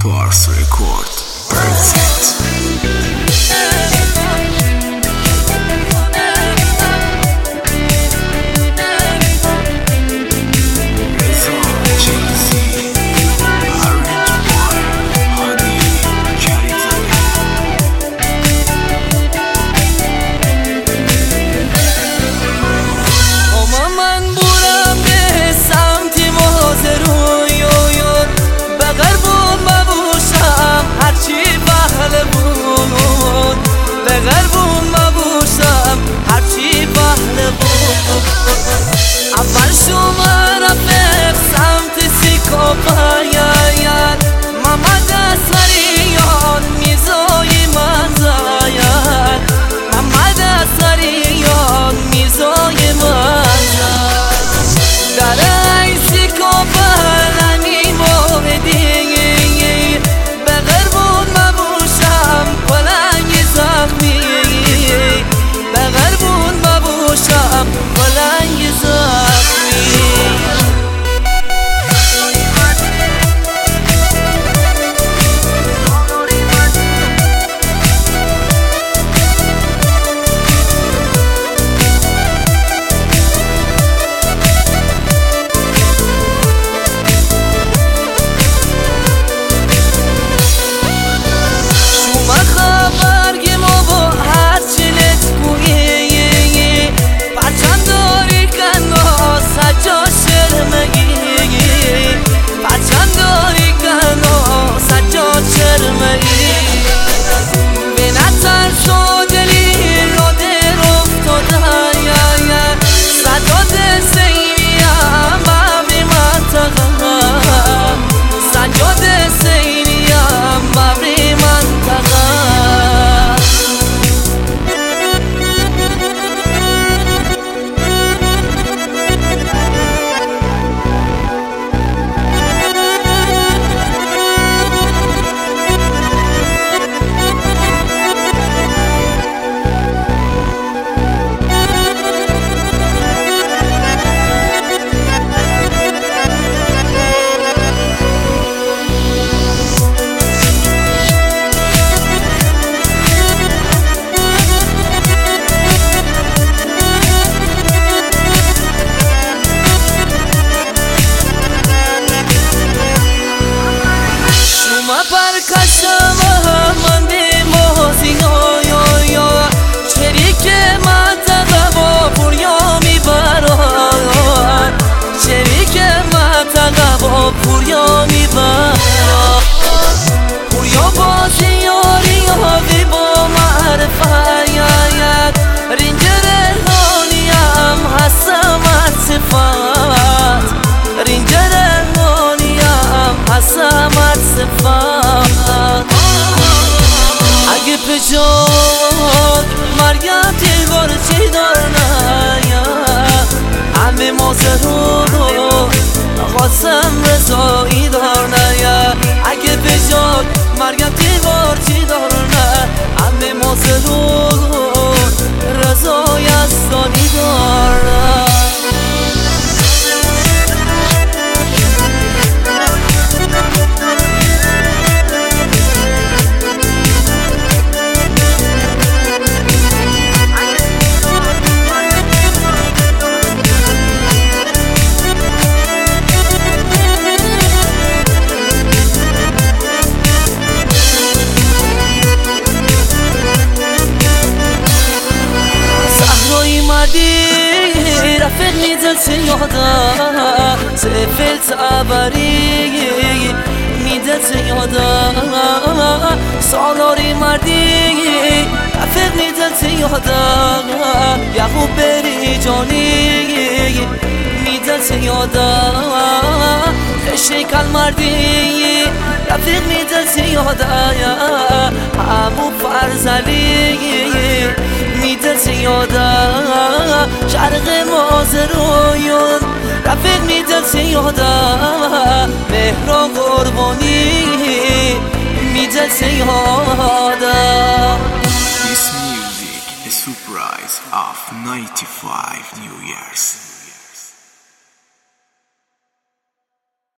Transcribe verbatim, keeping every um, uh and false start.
Pars Record presents اول شما رفت سمت سیکوپاید محمد اصریان میزای مزاید محمد اصریان میزای مزاید در ای سیکوپالنی موردی به غربون مبوشم پلنگ زخمی به غربون مبوشم پلنگ زخمی پوریا میبرا پوریا بازی یاری یاوی با معرفت رینجر هانیم هستم از صفات رینجر هانیم هستم از صفات اگه پجاک مریم دیوار چی دارنایا همه مازرو قاسم رضایی دارنایا اگه بجاد مریم دیوار چی دارنه همه مازرو رضای استانی دارنه رفیق میدل سیادا سفل تعبری میدل سیادا سالاری مردی رفیق میدل سیادا یعقوب بری جانی میدل سیادا شیکل مردی رفیق میدل سیادا همو فرزلی میدل سیادا شرق مازرویون رفیق میدل سیادا مهران قربانی میدل سیادا. This music is surprise of ninety-five New Year's.